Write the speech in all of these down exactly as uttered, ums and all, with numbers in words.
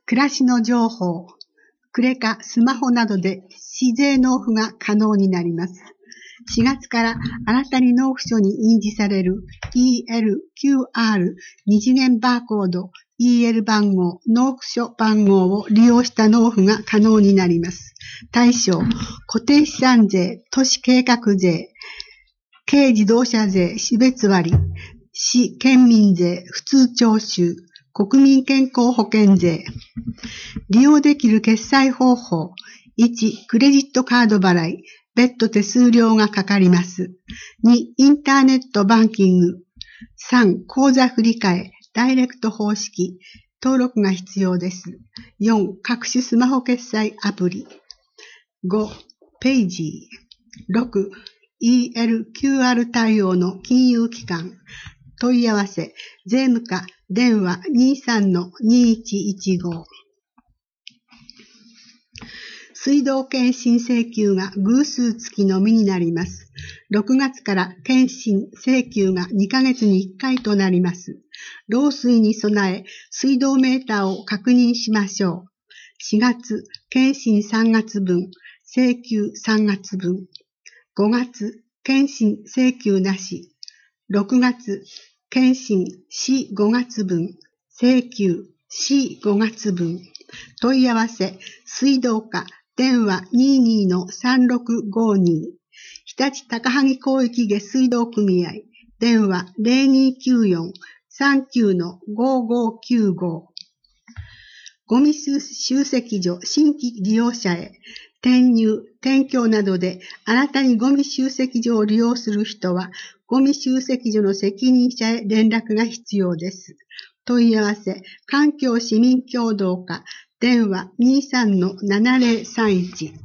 暮らしの情報、クレカ、スマホなどで市税納付が可能になります。しがつから新たに納付書に印字される イーエルキューアール 二次元バーコード、イーエル 番号、納付書番号を利用した納付が可能になります。対象、固定資産税、都市計画税、軽自動車税、私別割、市県民税、普通徴収、国民健康保険税。利用できる決済方法。いち、クレジットカード払い。別途手数料がかかります。に、インターネットバンキング。さん、口座振替、ダイレクト方式。登録が必要です。よん、各種スマホ決済アプリ。ご、ペイジー。ろく、イーエルキューアール 対応の金融機関。問い合わせ、税務課、電話 にじゅうさんのにいちいちご。水道検診請求が偶数月のみになります。ろくがつから検診請求がにかげつにいっかいとなります。漏水に備え、水道メーターを確認しましょう。しがつ、検診さんがつ分、請求さんがつ分。ごがつ、検診請求なし。ろくがつ、検診しごがつ分、請求しごがつ分。問い合わせ、水道課、電話 にじゅうにのさんろくごに。日立高萩広域下水道組合、電話 ゼロにきゅうよん さんきゅうのごごきゅうご。ゴミ集積所新規利用者へ、転入、転居などで新たにゴミ集積所を利用する人は、ゴミ集積所の責任者へ連絡が必要です。問い合わせ、環境市民協働課、電話 にじゅうさんのななゼロさんいち。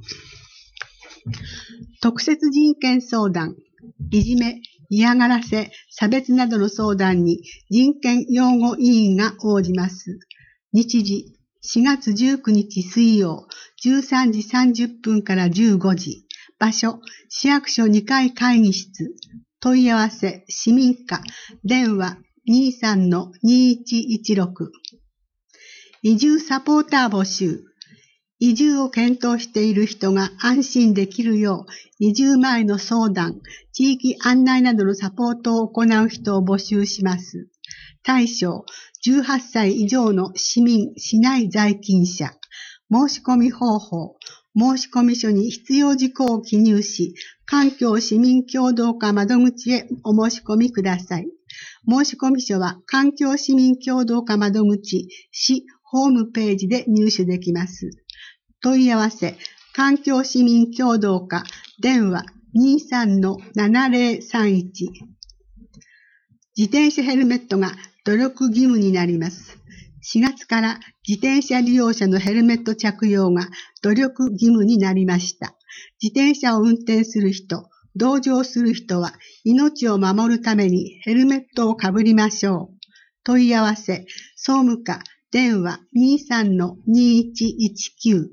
特設人権相談、いじめ、嫌がらせ、差別などの相談に人権擁護委員が応じます。日時、しがつじゅうくにち水曜、じゅうさんじさんじゅっぷんからじゅうごじ。場所、市役所にかい会議室。問い合わせ、市民課、電話 にじゅうさんのにいちいちろく。移住サポーター募集。移住を検討している人が安心できるよう、移住前の相談、地域案内などのサポートを行う人を募集します。対象、じゅうはっさい以上の市民、市内在勤者。申し込み方法。申込書に必要事項を記入し、環境市民協働課窓口へお申し込みください。申込書は環境市民協働課窓口、市ホームページで入手できます。問い合わせ、環境市民協働課、電話 にじゅうさんのななゼロさんいち。自転車ヘルメットが努力義務になります。しがつから自転車利用者のヘルメット着用が努力義務になりました。自転車を運転する人、同乗する人は命を守るためにヘルメットをかぶりましょう。問い合わせ、総務課、電話 にじゅうさんのにいちいちきゅう。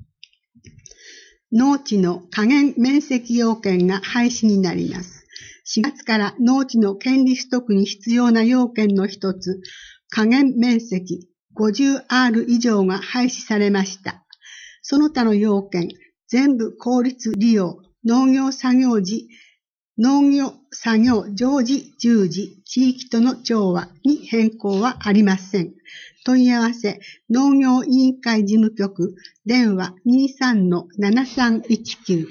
農地の加減面積要件が廃止になります。しがつから農地の権利取得に必要な要件の一つ、加減面積 ごじゅうアール 以上が廃止されました。その他の要件、全部効率利用、農業作業時、農業作業常時従事、地域との調和に変更はありません。問い合わせ、農業委員会事務局、電話 にじゅうさんのななさんいちきゅう。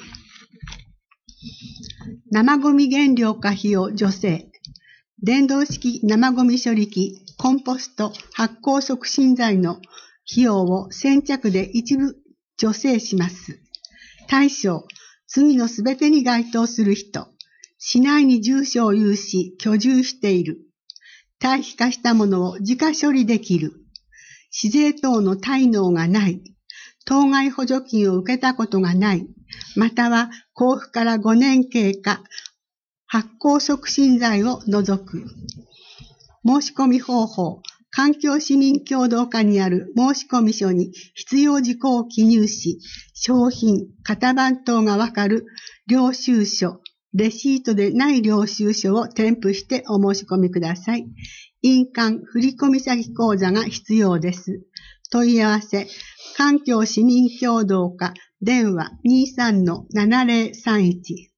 生ゴミ原料化費用助成。電動式生ゴミ処理機、コンポスト、発酵促進剤の費用を先着で一部助成します。対象、次のすべてに該当する人。市内に住所を有し、居住している。堆肥化したものを自家処理できる。市税等の滞納がない。当該補助金を受けたことがない。または交付からごねん経過。発酵促進剤を除く。申込方法。環境市民協働課にある申込書に必要事項を記入し、商品、型番等がわかる領収書、レシートでない領収書を添付してお申し込みください。印鑑、振込先口座が必要です。 問い合わせ、環境市民協働課、電話 にさんのななぜろさんいち。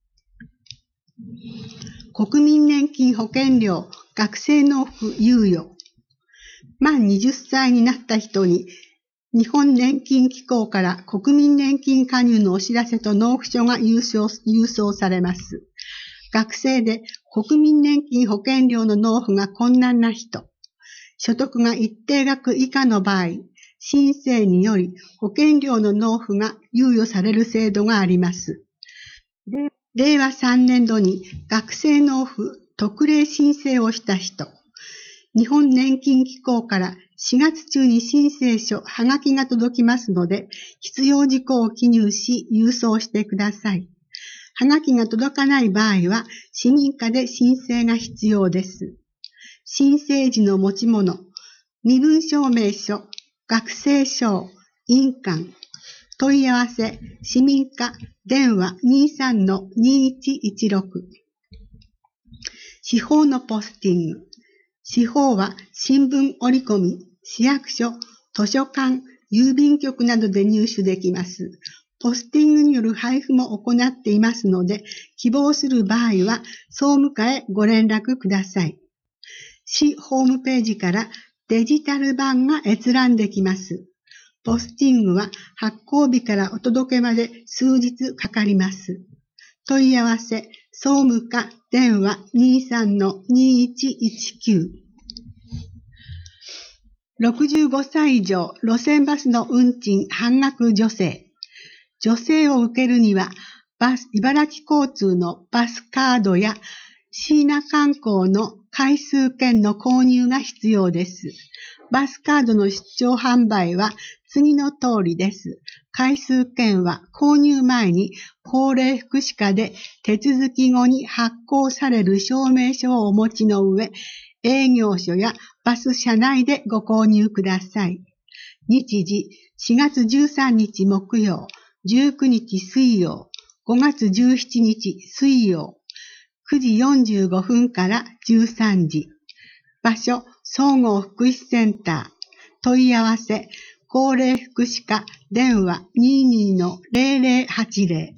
国民年金保険料、学生納付猶予。満はたちになった人に、日本年金機構から国民年金加入のお知らせと納付書が郵送、郵送されます。学生で国民年金保険料の納付が困難な人、所得が一定額以下の場合、申請により保険料の納付が猶予される制度があります。れいわさんねんどに学生納付特例申請をした人、日本年金機構からしがつ中に申請書、はがきが届きますので、必要事項を記入し、郵送してください。はがきが届かない場合は、市民課で申請が必要です。申請時の持ち物、身分証明書、学生証、印鑑、問い合わせ、市民課、電話 にさんのにいちいちろく。司法のポスティング。司法は新聞折り込み、市役所、図書館、郵便局などで入手できます。ポスティングによる配布も行っていますので、希望する場合は総務課へご連絡ください。市ホームページからデジタル版が閲覧できます。ポスティングは発行日からお届けまで数日かかります。問い合わせ、総務課電話 にさんのにいちいちきゅう。ろくじゅうごさい以上、路線バスの運賃半額助成。助成を受けるには、バス、茨城交通のバスカードや椎名観光の回数券の購入が必要です。バスカードの出張販売は次の通りです。回数券は購入前に高齢福祉課で手続き後に発行される証明書をお持ちの上、営業所やバス車内でご購入ください。日時しがつじゅうさんにち木曜、じゅうくにち水曜、ごがつじゅうしちにち水曜、くじよんじゅうごふんからじゅうさんじ。場所、総合福祉センター。問い合わせ、高齢福祉課電話 にじゅうにのぜろぜろはちぜ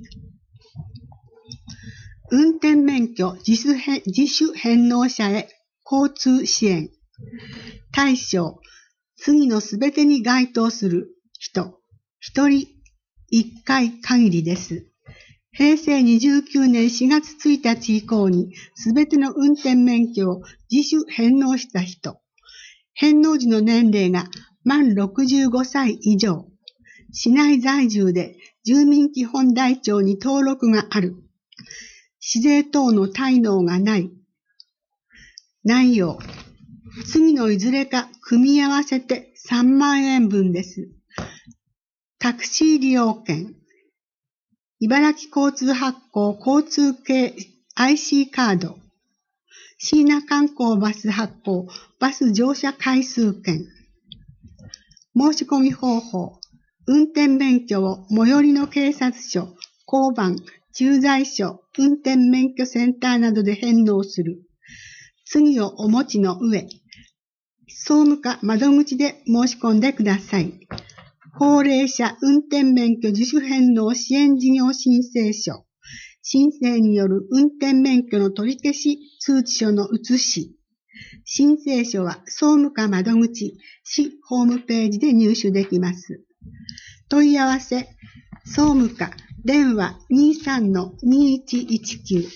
ろ。運転免許自主返、自主返納者へ交通支援。対象、次のすべてに該当する人、一人一回限りです。へいせいにじゅうきゅうねんしがつついたち以降にすべての運転免許を自主返納した人、返納時の年齢が満ろくじゅうごさい以上、市内在住で住民基本台帳に登録がある、市税等の滞納がない。内容、次のいずれか組み合わせてさんまんえんぶんです。タクシー利用券、茨城交通発行交通系 アイシー カード、椎名観光バス発行バス乗車回数券。申し込み方法、運転免許を最寄りの警察署、交番、駐在所、運転免許センターなどで返納する。次をお持ちの上、総務課窓口で申し込んでください。高齢者運転免許自主返納支援事業申請書、申請による運転免許の取り消し通知書の写し、申請書は総務課窓口、市ホームページで入手できます。問い合わせ、総務課電話 にさんのにいちいちきゅう。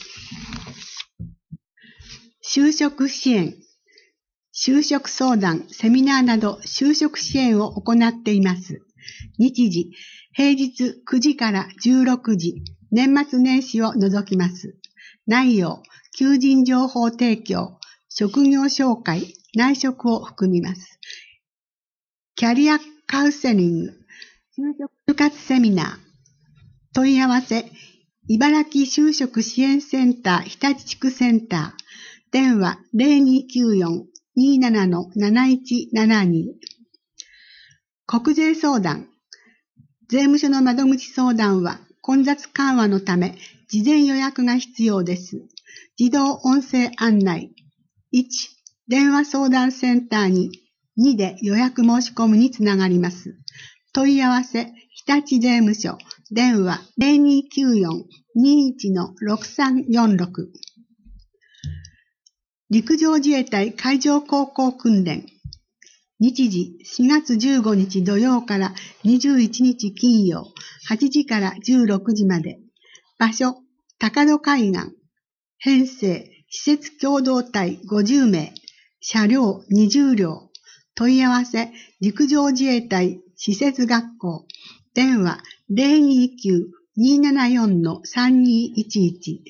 就職支援、就職相談、セミナーなど就職支援を行っています。日時、平日くじからじゅうろくじ、年末年始を除きます。内容、求人情報提供、職業紹介、内職を含みます。キャリアカウンセリング、就職就活セミナー、問い合わせ、茨城就職支援センター日立地区センター、電話 ぜろにきゅうよん にーななのなないちななに。国税相談。税務署の窓口相談は混雑緩和のため事前予約が必要です。自動音声案内。いち、電話相談センターににで予約申し込みにつながります。問い合わせ、日立税務署、電話 ゼロにきゅうよん にいち ろくさんよんろく。陸上自衛隊海上航行訓練。日時しがつじゅうごにち土曜からにじゅういちにち金曜、はちじからじゅうろくじまで。場所、高戸海岸。編成、施設共同体ごじゅうめい。車両にじゅうりょう。問い合わせ、陸上自衛隊施設学校。電話 ゼロにきゅう にーななよん さんにーいちいち。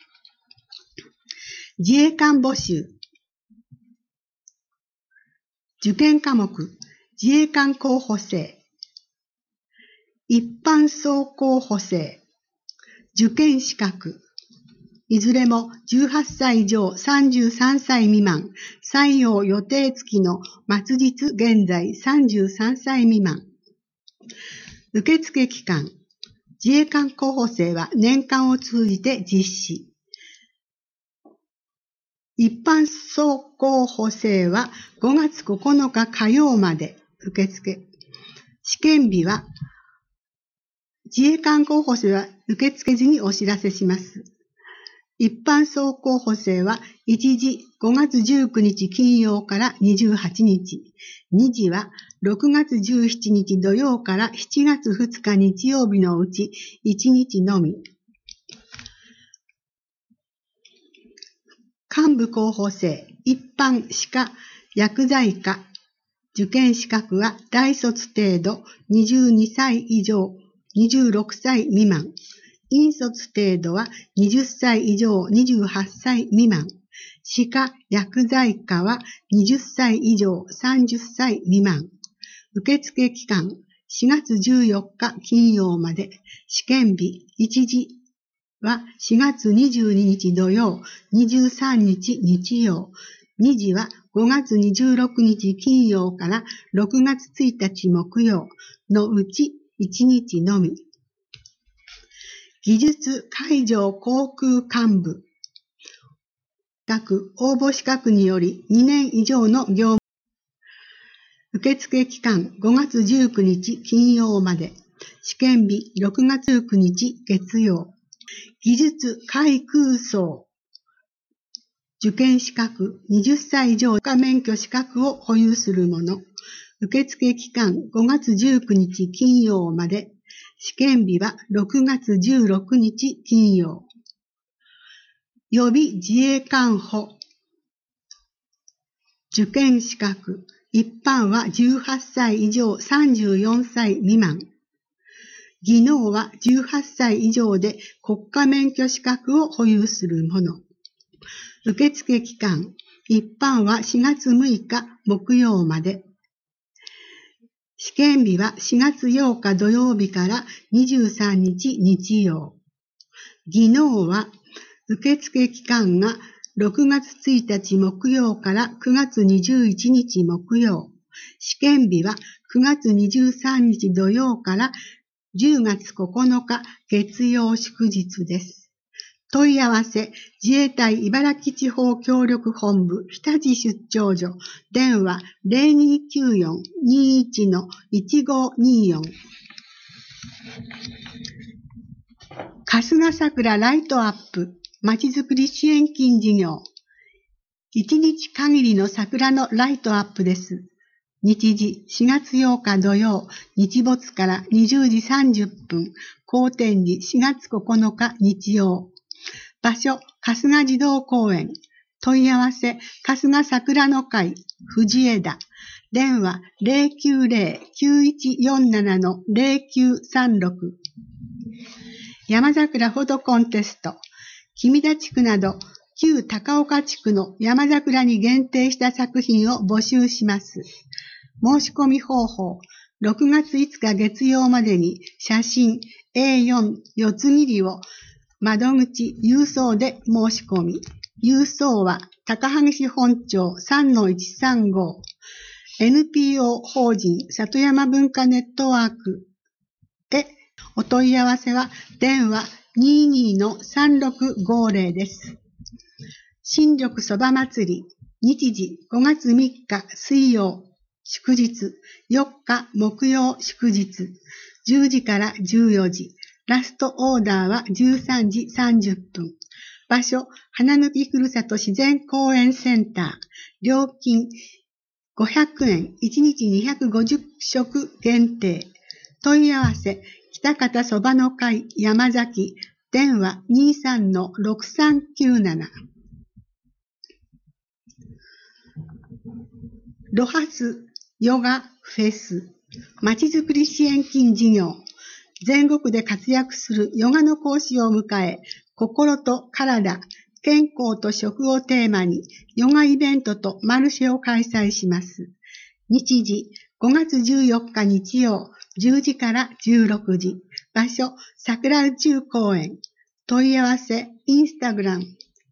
自衛官募集。受験科目、自衛官候補生。一般装候補生。受験資格。いずれもじゅうはっさい以上さんじゅうさんさい未満、採用予定付きの末日現在さんじゅうさんさい未満。受付期間。自衛官候補生は年間を通じて実施。一般装候補生はごがつここのか火曜まで受付。試験日は自衛官候補生は受付時にお知らせします。一般装候補生はいちじごがつじゅうくにち金曜からにじゅうはちにち、にじはろくがつじゅうしちにち土曜からしちがつふつか日曜日のうちいちにちのみ。幹部候補生、一般歯科、薬剤科、受験資格は大卒程度、にじゅうにさい以上、にじゅうろくさい未満。院卒程度はにじゅっさい以上、にじゅうはっさい未満。歯科、薬剤科はにじゅっさい以上、さんじゅっさい未満。受付期間、しがつじゅうよっか金曜まで。試験日、いちじはしがつにじゅうににち土曜、にじゅうさんにち日曜。にじはごがつにじゅうろくにち金曜からろくがつついたち木曜のうちいちにちのみ。技術海上航空幹部。各応募資格によりにねん以上の業務。受付期間ごがつじゅうくにち金曜まで。試験日ろくがつじゅうくにち月曜。技術海空操。受験資格はたち以上科免許資格を保有する者。受付期間ごがつじゅうくにち金曜まで。試験日はろくがつじゅうろくにち金曜。予備自衛官補。受験資格。一般はじゅうはっさい以上さんじゅうよんさい未満。技能はじゅうはっさい以上で国家免許資格を保有する者。受付期間。一般はしがつむいか木曜まで。試験日はしがつようか土曜日からにじゅうさんにち日曜。技能は受付期間がろくがつついたち木曜からくがつにじゅういちにち木曜。試験日はくがつにじゅうさんにち土曜からじゅうがつここのか月曜祝日です。問い合わせ、自衛隊茨城地方協力本部日立出張所、電話 ゼロにきゅうよん にいち いちごによん。春日桜ライトアップ、まちづくり支援金事業。いちにち限りの桜のライトアップです。日時しがつようか土曜、日没からにじゅうじさんじゅっぷん、公展時しがつここのか日曜。場所、春日児童公園。問い合わせ、春日桜の会、藤枝。電話 ゼロきゅうゼロ きゅういちよんなな ゼロきゅうさんろく。山桜フォトコンテスト。君田地区など、旧高岡地区の山桜に限定した作品を募集します。申し込み方法。ろくがついつか月曜までに写真 エーよん 四つ切りを窓口郵送で申し込み。郵送は高萩市本町 さんのいちさんご。エヌピーオー 法人里山文化ネットワークへお問い合わせは電話 にーにー さんろくごゼロ です。新緑そば祭り日時ごがつみっか水曜祝日、よっか木曜祝日、じゅうじからじゅうよじ、ラストオーダーはじゅうさんじさんじゅっぷん。場所、花ぬきふるさと自然公園センター。料金ごひゃくえん、いちにちにひゃくごじゅっしょく限定。問い合わせ、北方そばの会山崎、電話 にじゅうさんのろくさんきゅうなな。ロハスヨガフェス、まちづくり支援金事業。全国で活躍するヨガの講師を迎え、心と体、健康と食をテーマにヨガイベントとマルシェを開催します。日時、ごがつじゅうよっか日曜、じゅうじからじゅうろくじ。場所、桜宇宙公園。問い合わせ、インスタグラム。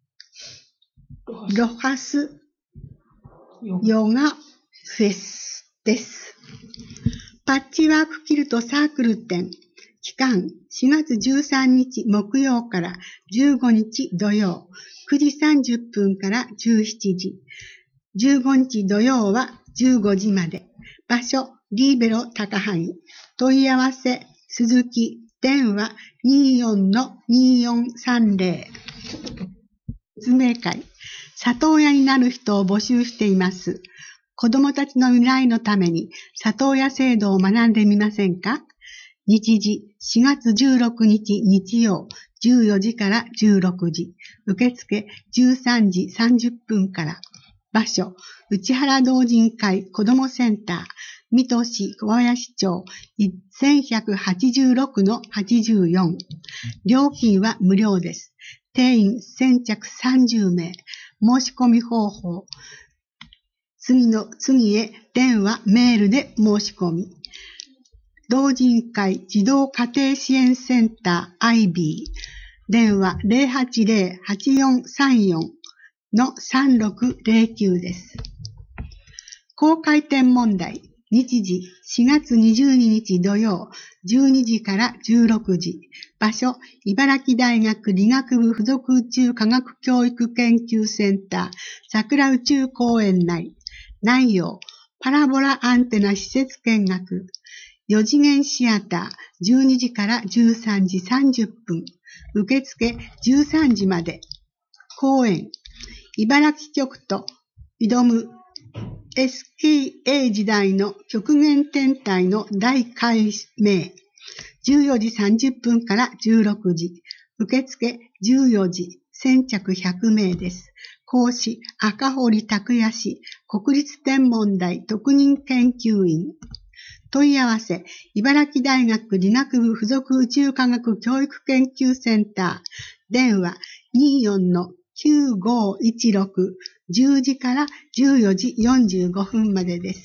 ロハスヨガフェスです。パッチワークキルトサークル展。期間しがつじゅうさんにち木曜からじゅうごにち土曜、くじさんじゅっぷんからじゅうしちじ。じゅうごにち土曜はじゅうごじまで。場所、リーベロ高萩。問い合わせ、鈴木、電話 にじゅうよんのにじゅうよんさんぜろ。説明会。里親になる人を募集しています。子供たちの未来のために里親制度を学んでみませんか？日時、しがつじゅうろくにち日曜、じゅうよじからじゅうろくじ。受付じゅうさんじさんじゅっぷんから。場所、内原同人会子どもセンター、水戸市小林町せんひゃくはちじゅうろくのはちじゅうよん。料金は無料です。定員先着さんじゅうめい。申し込み方法。次の、次へ電話、メールで申し込み。同人会児童家庭支援センター アイビー。電話 ゼロはちゼロ はちよんさんよん のさんろくゼロきゅうです。公開展問題。日時しがつにじゅうににち土曜、じゅうにじからじゅうろくじ。場所、茨城大学理学部附属宇宙科学教育研究センター桜宇宙公園内。内容、パラボラアンテナ施設見学。よ次元シアターじゅうにじからじゅうさんじさんじゅっぷん。受付じゅうさんじまで。公演、茨城局と挑む エスケーエー 時代の極限天体の大解明。じゅうよじさんじゅっぷんからじゅうろくじ。受付じゅうよじ。先着ひゃくめいです。講師、赤堀拓也氏、国立天文台特任研究員。問い合わせ、茨城大学理学部附属宇宙科学教育研究センター。電話にじゅうよんのきゅうごいちろく。じゅうじからじゅうよじよんじゅうごふんまでです。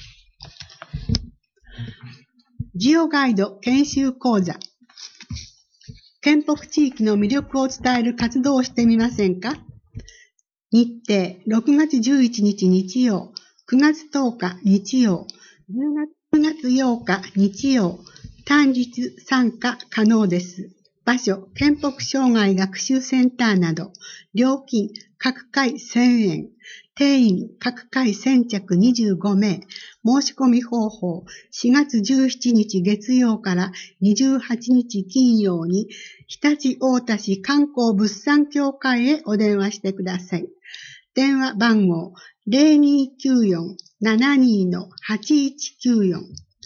ジオガイド研修講座。県北地域の魅力を伝える活動をしてみませんか？日程、ろくがつじゅういちにち日曜、くがつとおか日曜、じゅうがつようか日曜、単日参加可能です。場所、県北障害学習センターなど、料金、各回せんえん、定員、各回先着にじゅうごめい、申し込み方法、しがつじゅうしちにち月曜からにじゅうはちにち金曜に、日立太田市観光物産協会へお電話してください。電話番号 ゼロにきゅうよん ななにのはちいちきゅうよん。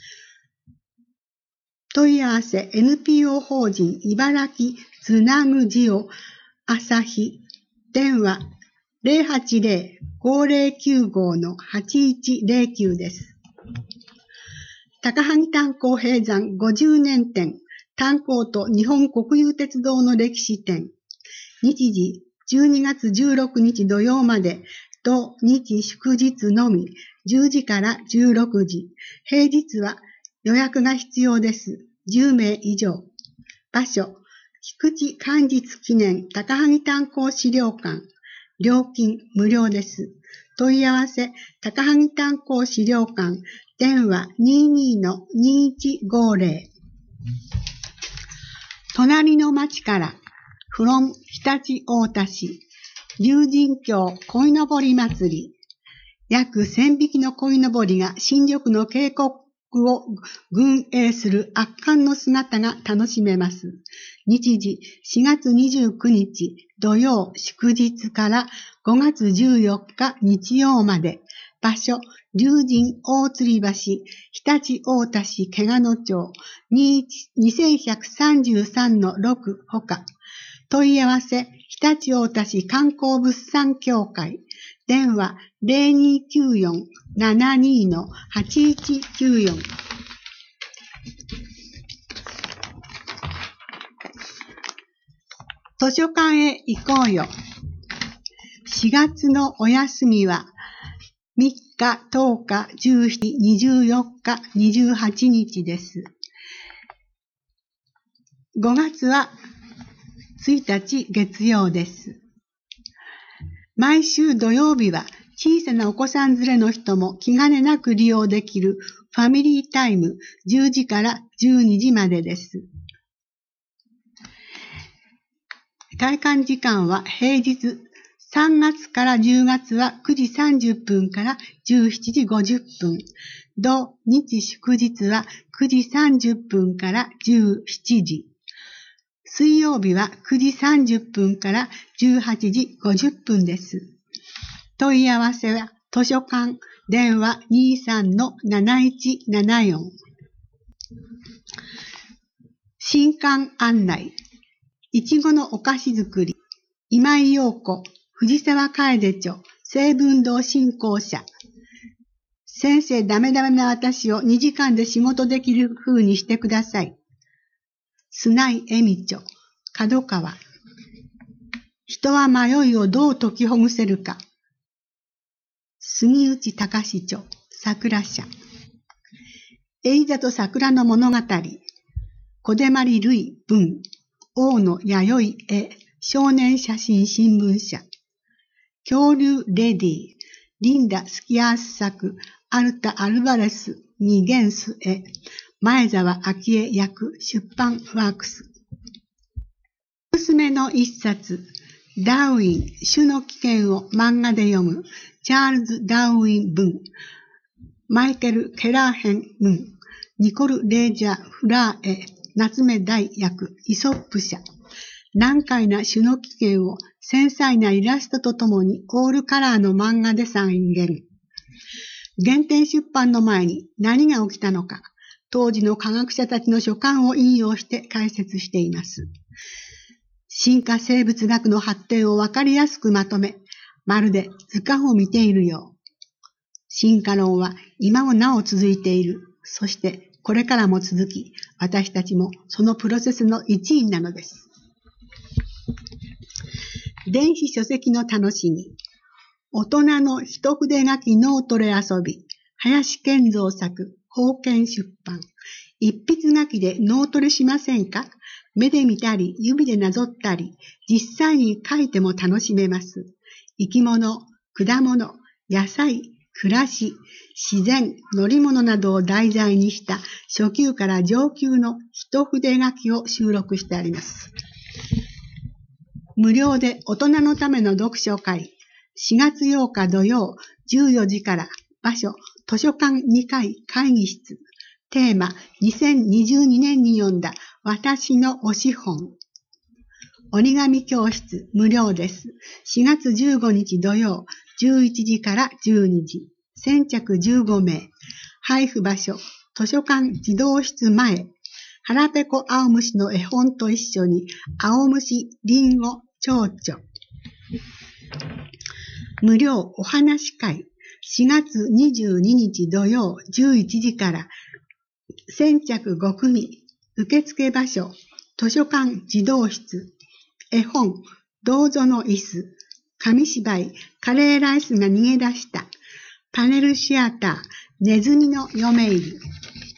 問い合わせ エヌピーオー 法人茨城つなぐジオ朝日。電話ゼロはちゼロ ごゼロきゅうごのはちいちゼロきゅうです。高萩炭鉱閉山ごじゅうねん展、炭鉱と日本国有鉄道の歴史展。日時じゅうにがつじゅうろくにち土曜まで、土日祝日のみ、じゅうじからじゅうろくじ。平日は予約が必要です。じゅうめい以上。場所、菊池寛実記念高萩炭鉱資料館。料金無料です。問い合わせ、高萩炭鉱資料館。電話 にじゅうにのにいちごゼロ。隣の町から、from 日立太田市、竜神峡鯉のぼり祭り。 約千匹の鯉のぼりが新緑の渓谷を群営する圧巻の姿が楽しめます。日時しがつにじゅうくにち土曜祝日からごがつじゅうよっか日曜まで。場所、龍神大吊橋、日立大田市毛賀野町にせんひゃくさんじゅうさんのろくほか。問い合わせ、日立大田市観光物産協会。電話 ゼロにきゅうよん ななにのはちいちきゅうよん。図書館へ行こうよ。しがつのお休みはみっか、とおか、じゅうしちにち、にじゅうよっか、にじゅうはちにちです。ごがつはついたち月曜です。毎週土曜日は小さなお子さん連れの人も気兼ねなく利用できるファミリータイムじゅうじからじゅうにじまでです。開館時間は平日さんがつからじゅうがつはくじさんじゅっぷんからじゅうしちじごじゅっぷん。土日祝日はくじさんじゅっぷんからじゅうしちじ。水曜日はくじさんじゅっぷんからじゅうはちじごじゅっぷんです。問い合わせは図書館電話 にさんのなないちななよん。新館案内。いちごのお菓子作り。今井陽子、藤沢楓著、成文堂振興者。先生ダメダメな私をにじかんで仕事できる風にしてください。砂井恵美著、角川。人は迷いをどう解きほぐせるか。杉内隆著、桜社。エイザと桜の物語。小出まりるい文。大野弥生絵。少年写真新聞社。恐竜レディー。リンダ・スキアース作。アルタ・アルバレス・ミゲンス絵。前澤明恵役。出版ワークス。おすすめの一冊。ダーウィン、種の起源を漫画で読む。チャールズ・ダーウィン文。マイケル・ケラーヘン文。ニコル・レージャー・フラー絵。夏目大役。イソップ社。難解な種の起源を繊細なイラストとともにオールカラーの漫画で再現。原点出版の前に何が起きたのか、当時の科学者たちの書簡を引用して解説しています。進化生物学の発展をわかりやすくまとめ、まるで図鑑を見ているよう。進化論は今もなお続いている。そしてこれからも続き、私たちもそのプロセスの一員なのです。電子書籍の楽しみ。大人の一筆書き脳トレ遊び。林健三作、宝剣出版。一筆書きで脳トレしませんか？目で見たり、指でなぞったり、実際に書いても楽しめます。生き物、果物、野菜、暮らし、自然、乗り物などを題材にした初級から上級の一筆書きを収録してあります。無料で大人のための読書会。しがつようか土曜じゅうよじから。場所、図書館にかい会議室。テーマ、にせんにじゅうにねんに読んだ私の推し本。折り紙教室無料です。しがつじゅうごにち土曜じゅういちじからじゅうにじ。先着じゅうごめい。配布場所、図書館児童室前。腹ペコ青虫の絵本と一緒に、青虫、リンゴ、蝶々。無料お話会。しがつにじゅうににち土曜じゅういちじから。先着ごくみ。受付場所、図書館児童室。絵本、銅像の椅子。紙芝居、カレーライスが逃げ出した。パネルシアター、ネズミの嫁入り。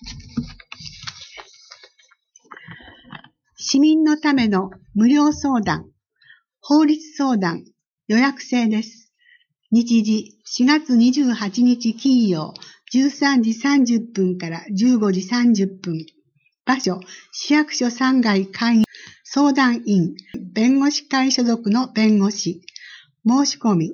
市民のための無料相談、法律相談、予約制です。日時しがつにじゅうはちにち金曜じゅうさんじさんじゅっぷんからじゅうごじさんじゅっぷん。場所、市役所さんがい会議、相談員、弁護士会所属の弁護士。申し込み、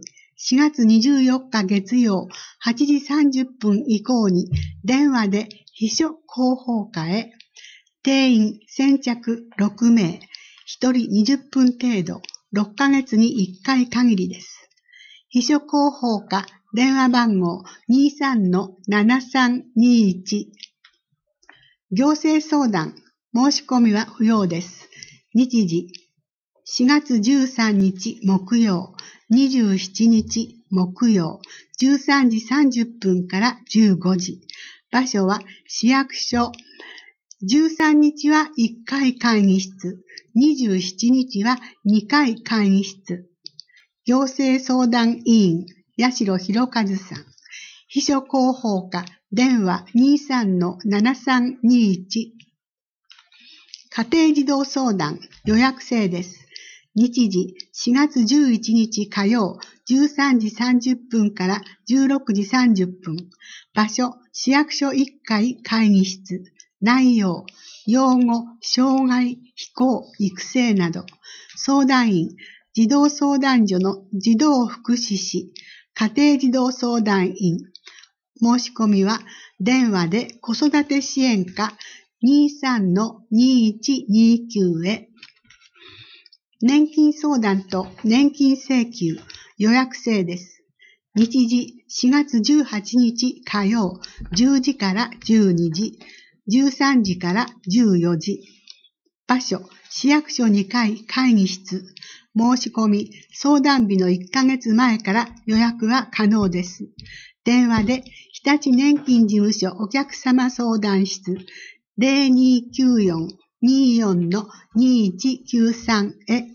しがつにじゅうよっか月曜はちじさんじゅっぷん以降に電話で秘書広報課へ、定員先着ろくめい、ひとりにじゅっぷん程度、ろっかげつにいっかい限りです。秘書広報課電話番号 にじゅうさんのななさんにいち。行政相談、申し込みは不要です。日時、しがつじゅうさんにち木曜、にじゅうしちにち木曜、じゅうさんじさんじゅっぷんからじゅうごじ。場所は市役所。じゅうさんにちはいっかい会議室、にじゅうしちにちはにかい会議室。行政相談委員、八代博一さん。秘書広報課、電話 にじゅうさんのななさんにいち。家庭児童相談、予約制です。日時、しがつじゅういちにち火曜、じゅうさんじさんじゅっぷんからじゅうろくじさんじゅっぷん。場所、市役所いっかい会議室。内容、養護、障害、非行、育成など。相談員、児童相談所の児童福祉士、家庭児童相談員。申し込みは、電話で子育て支援課 にじゅうさんのにいちにきゅう へ。年金相談と年金請求、予約制です。日時、しがつじゅうはちにち火曜、じゅうじからじゅうにじ、じゅうさんじからじゅうよじ。場所、市役所にかい会議室。申し込み、相談日のいっかげつまえから予約は可能です。電話で、日立年金事務所お客様相談室 ゼロにきゅうよん にーよん のにいちきゅうさん へ。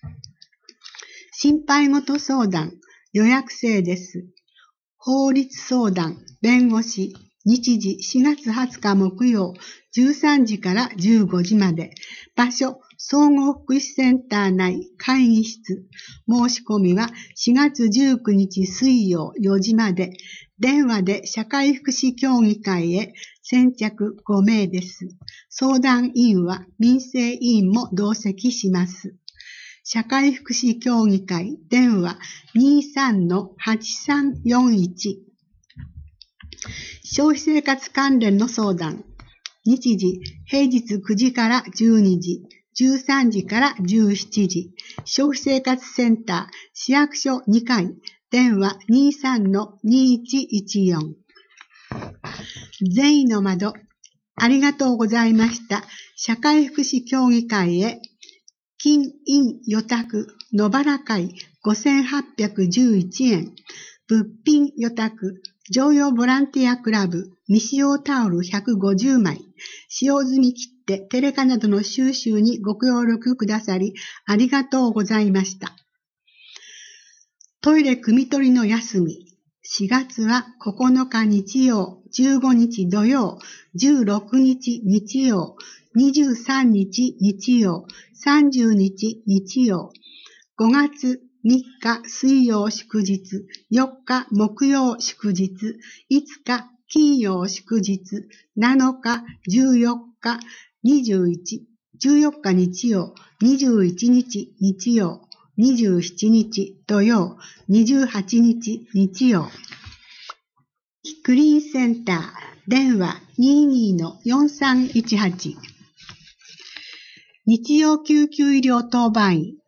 心配事相談、予約制です。法律相談、弁護士、日時しがつはつか木曜、じゅうさんじからじゅうごじまで。場所、総合福祉センター内会議室。申し込みはしがつじゅうくにち水曜よじまで。電話で社会福祉協議会へ先着ごめいです。相談委員は民生委員も同席します。社会福祉協議会電話 にじゅうさんのはちさんよんいち。消費生活関連の相談。日時、平日くじからじゅうにじ、じゅうさんじからじゅうしちじ。消費生活センター、市役所にかい、電話 にじゅうさんのにいちいちよん。善意の窓、ありがとうございました。社会福祉協議会へ、金印予託野原会ごせんはっぴゃくじゅういちえん。物品予託常用ボランティアクラブ未使用タオルひゃくごじゅうまい。使用済み切手、テレカなどの収集にご協力くださりありがとうございました。トイレ汲み取りの休み。しがつはここのか日曜、じゅうごにち土曜、じゅうろくにち日曜、にじゅうさんにち日曜、さんじゅうにち日曜、ごがつみっか水曜祝日、よっか木曜祝日、いつか金曜祝日、なのか、じゅうよっか、にじゅういち、じゅうよっか日曜、にじゅういちにち日曜、にじゅうしちにち土曜、にじゅうはちにち日曜。クリーンセンター、電話 にじゅうにのよんさんいちはち。日曜救急医療当番員。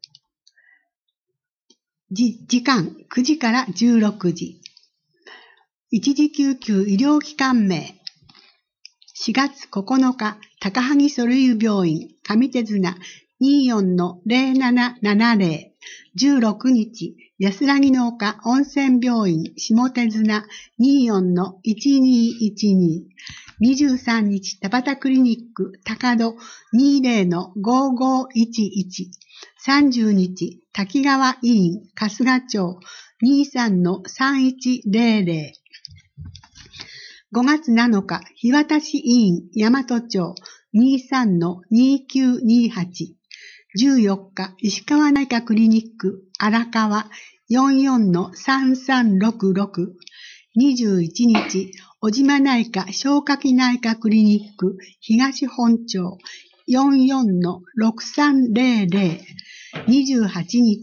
時間くじからじゅうろくじ。一時救急医療機関名。しがつここのか、高萩ソルユ病院、上手綱 にじゅうよんのぜろななななぜろ。じゅうろくにち、安らぎの丘温泉病院、下手綱 にじゅうよんのいちにいちに。にじゅうさんにち、田端クリニック、高戸 にじゅうのごごいちいち。さんじゅうにち、滝川医院、春日町 にじゅうさんのさんいちぜろぜろ。ごがつなのか、日渡し医院、大和町 にじゅうさんのにきゅうにはち。じゅうよっか、石川内科クリニック、荒川 よんじゅうよんのさんさんろくろく。にじゅういちにち、小島内科消化器内科クリニック、東本町 よんじゅうよんのろくさんぜろぜろ。にじゅうはちにち、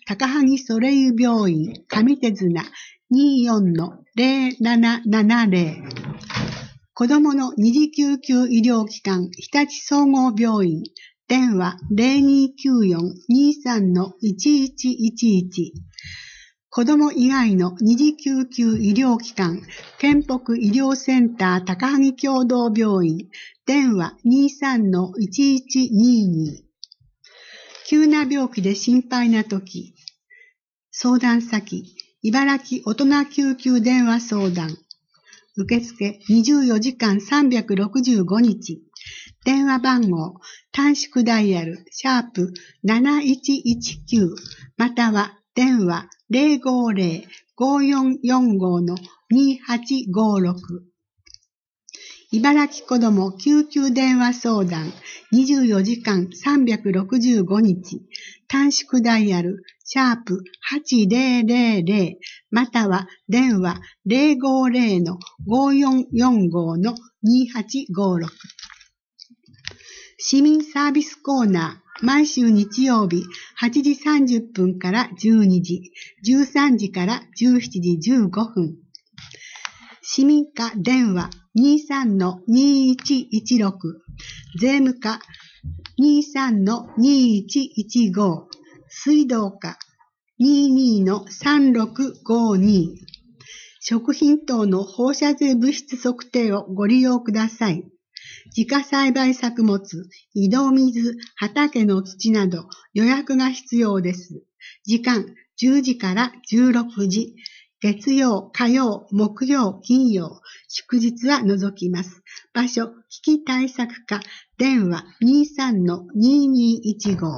高萩ソレイユ病院上手綱 にじゅうよんのゼロななななゼロ。子どもの二次救急医療機関日立総合病院電話 ゼロにきゅうよん にさんのいちいちいちいち。子ども以外の二次救急医療機関県北医療センター高萩共同病院電話 にさんのいちいちにに。急な病気で心配なとき、相談先、茨城大人救急電話相談。受付にじゅうよじかんさんびゃくろくじゅうごにち。電話番号、短縮ダイヤル、シャープなないちいちきゅう、または電話 ゼロごゼロ ごよんよんご のにはちごろく。茨城子ども救急電話相談にじゅうよじかんさんびゃくろくじゅうごにち短縮ダイヤルシャープはちゼロゼロゼロまたは電話ゼロごゼロのごよんよんごのにはちごろく。市民サービスコーナー毎週日曜日はちじさんじゅっぷんからじゅうにじ、じゅうさんじからじゅうしちじじゅうごふん。市民課電話 にさんのにいちいちろく、税務課 にさんのにいちいちご、水道課 にじゅうにのさんろくごに。食品等の放射性物質測定をご利用ください。自家栽培作物、井戸水、畑の土など予約が必要です。時間じゅうじからじゅうろくじ。月曜、火曜、木曜、金曜、祝日は除きます。場所、危機対策課、電話 にさんのににいちご。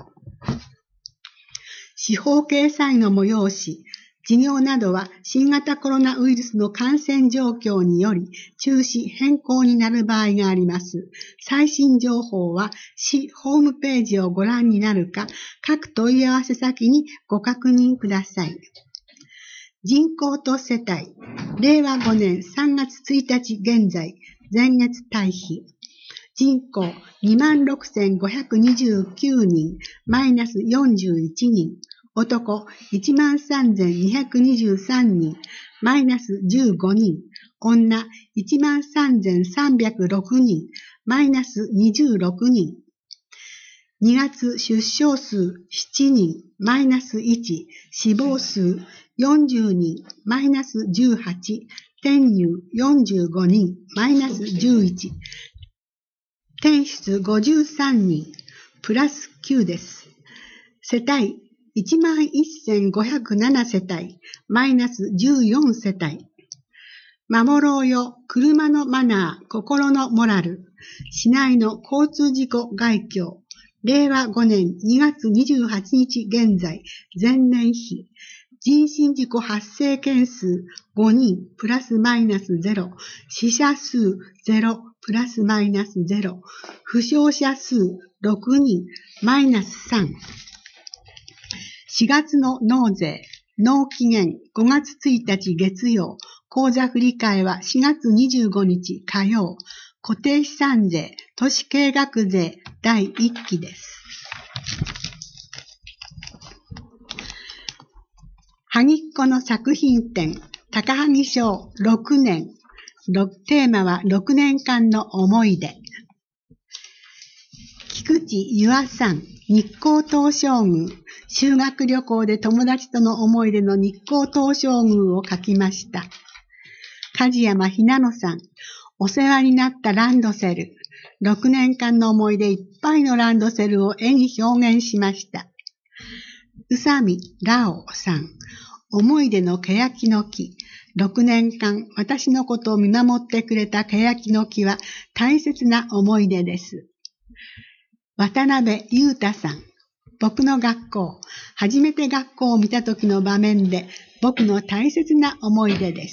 司法掲載の催し、事業などは新型コロナウイルスの感染状況により中止変更になる場合があります。最新情報は市ホームページをご覧になるか、各問い合わせ先にご確認ください。人口と世帯、れいわごねんさんがつついたち現在、前月対比。人口 にまんろくせんごひゃくにじゅうきゅうにん、マイナスよんじゅういちにん。男 いちまんさんぜんにひゃくにじゅうさんにん、マイナスじゅうごにん。女 いちまんさんぜんさんびゃくろくにん、マイナスにじゅうろくにん。にがつ出生数しちにん、マイナスいち、死亡数よんじゅうにん、マイナスじゅうはち、転入よんじゅうごにん、マイナスじゅういち、転出ごじゅうさんにん、プラスきゅうです。世帯いちまんせんごひゃくななせたい、マイナスじゅうよんせたい。守ろうよ、車のマナー、心のモラル。市内の交通事故概況。れいわごねんにがつにじゅうはちにち現在、前年比。人身事故発生件数ごにん、プラスマイナスゼロ。死者数ゼロ、プラスマイナスゼロ。負傷者数ろくにん、マイナスさん。しがつの納税、納期限ごがつついたち月曜、口座振替はしがつにじゅうごにち火曜、固定資産税、都市計画税だいいっきです。萩っ子の作品展、高萩賞ろくねん、テーマはろくねんかんの思い出。菊池ゆあさん、日光東照宮、修学旅行で友達との思い出の日光東照宮を書きました。梶山ひなのさん、お世話になったランドセル、ろくねんかんの思い出いっぱいのランドセルを絵に表現しました。宇佐美ラオさん、思い出の欅の木、ろくねんかん私のことを見守ってくれた欅の木は大切な思い出です。渡辺裕太さん、僕の学校、初めて学校を見た時の場面で僕の大切な思い出です。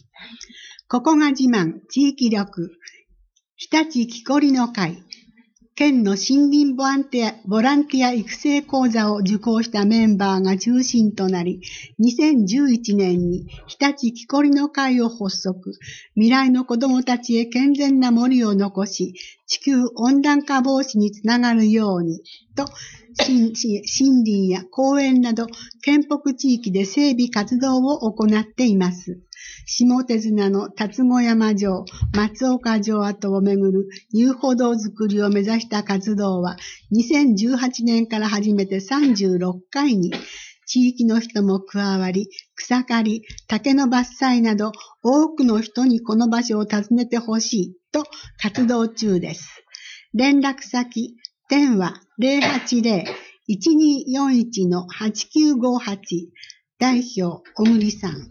ここが自慢、地域力、日立木こりの会、 県の森林ボランティア、ボランティア育成講座を受講したメンバーが中心となり、にせんじゅういちねんに日立木こりの会を発足、未来の子どもたちへ健全な森を残し、地球温暖化防止につながるように、と、森林や公園など、県北地域で整備活動を行っています。下手綱の辰子山城、松岡城跡をめぐる遊歩道づくりを目指した活動は、にせんじゅうはちねんから始めてさんじゅうろっかいに、地域の人も加わり、草刈り、竹の伐採など、多くの人にこの場所を訪ねてほしいと活動中です。連絡先、電話 ゼロはちゼロ いちにーよんいち のはちきゅうごはち、代表、小栗さん。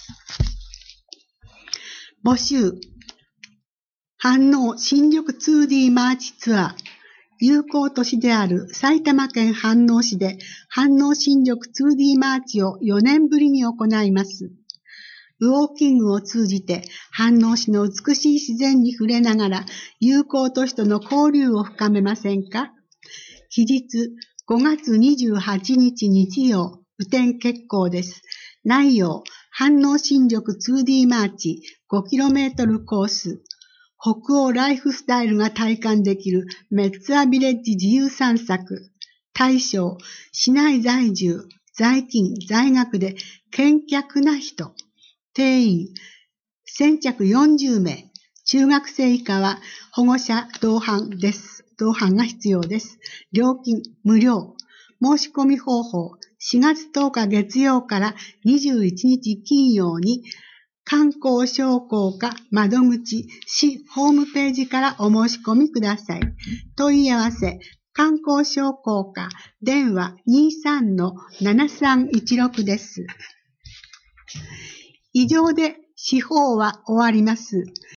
募集。飯能新緑 ツーディー マーチツアー。友好都市である埼玉県飯能市で飯能新緑 ツーディー マーチをよねんぶりに行います。ウォーキングを通じて飯能市の美しい自然に触れながら友好都市との交流を深めませんか？期日ごがつにじゅうはちにち日曜、雨天決行です。内容、飯能新緑 ツーディー マーチ ごキロメートル コース。北欧ライフスタイルが体感できるメッツァビレッジ自由散策。対象、市内在住、在勤、在学で健脚な人。定員、先着よんじゅうめい。中学生以下は保護者同伴です。同伴が必要です。料金、無料。申し込み方法、しがつとおか月曜からにじゅういちにち金曜に、観光商工課窓口市ホームページからお申し込みください。問い合わせ、観光商工課電話 にじゅうさんのななさんいちろく です。以上で司法は終わります。